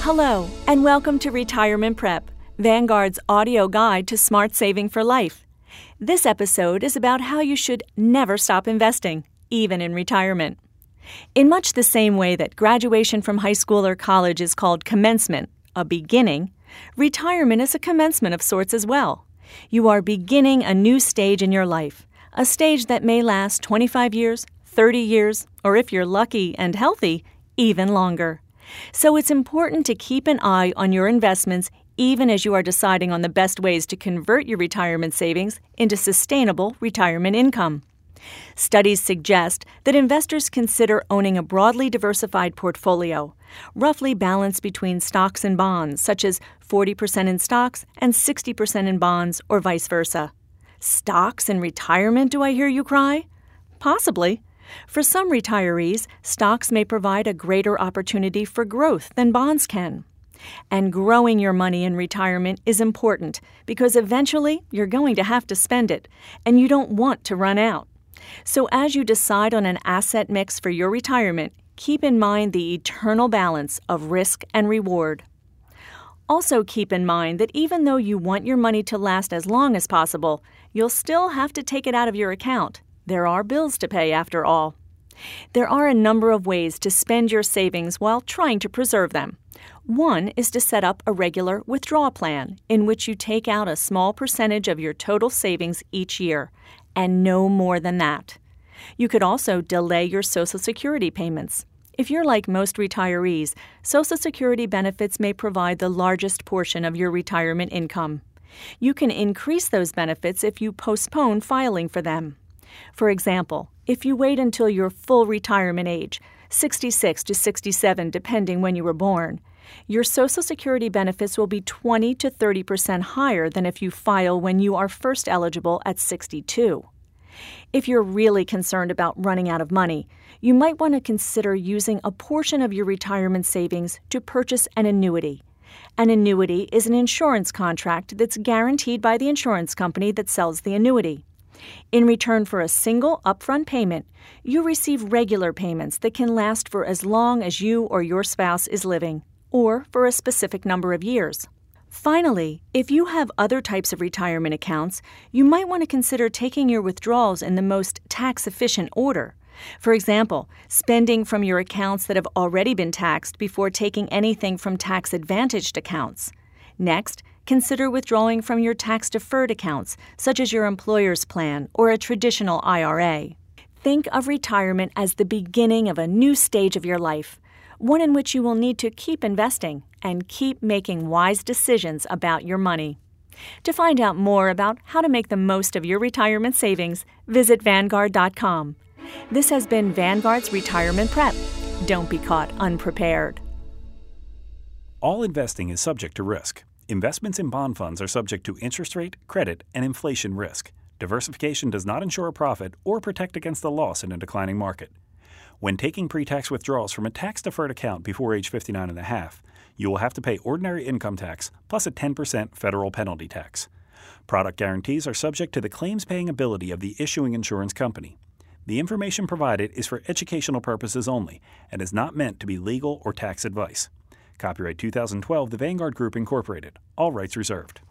Hello, and welcome to Retirement Prep, Vanguard's audio guide to smart saving for life. This episode is about how you should never stop investing, even in retirement. In much the same way that graduation from high school or college is called commencement, a beginning, retirement is a commencement of sorts as well. You are beginning a new stage in your life, a stage that may last 25 years, 30 years, or if you're lucky and healthy, even longer. So it's important to keep an eye on your investments even as you are deciding on the best ways to convert your retirement savings into sustainable retirement income. Studies suggest that investors consider owning a broadly diversified portfolio, roughly balanced between stocks and bonds, such as 40% in stocks and 60% in bonds, or vice versa. Stocks in retirement, do I hear you cry? Possibly. For some retirees, stocks may provide a greater opportunity for growth than bonds can. And growing your money in retirement is important because eventually you're going to have to spend it, and you don't want to run out. So as you decide on an asset mix for your retirement, keep in mind the eternal balance of risk and reward. Also keep in mind that even though you want your money to last as long as possible, you'll still have to take it out of your account. There are bills to pay after all. There are a number of ways to spend your savings while trying to preserve them. One is to set up a regular withdrawal plan in which you take out a small percentage of your total savings each year, and no more than that. You could also delay your Social Security payments. If you're like most retirees, Social Security benefits may provide the largest portion of your retirement income. You can increase those benefits if you postpone filing for them. For example, if you wait until your full retirement age, 66 to 67 depending when you were born, your Social Security benefits will be 20 to 30% higher than if you file when you are first eligible at 62. If you're really concerned about running out of money, you might want to consider using a portion of your retirement savings to purchase an annuity. An annuity is an insurance contract that's guaranteed by the insurance company that sells the annuity. In return for a single upfront payment, you receive regular payments that can last for as long as you or your spouse is living, or for a specific number of years. Finally, if you have other types of retirement accounts, you might want to consider taking your withdrawals in the most tax-efficient order. For example, spending from your accounts that have already been taxed before taking anything from tax-advantaged accounts. Next, consider withdrawing from your tax-deferred accounts, such as your employer's plan or a traditional IRA. Think of retirement as the beginning of a new stage of your life, one in which you will need to keep investing and keep making wise decisions about your money. To find out more about how to make the most of your retirement savings, visit Vanguard.com. This has been Vanguard's Retirement Prep. Don't be caught unprepared. All investing is subject to risk. Investments in bond funds are subject to interest rate, credit, and inflation risk. Diversification does not ensure a profit or protect against the loss in a declining market. When taking pre-tax withdrawals from a tax-deferred account before age 59 and a half, you will have to pay ordinary income tax plus a 10% federal penalty tax. Product guarantees are subject to the claims-paying ability of the issuing insurance company. The information provided is for educational purposes only and is not meant to be legal or tax advice. Copyright 2012, The Vanguard Group, Incorporated. All rights reserved.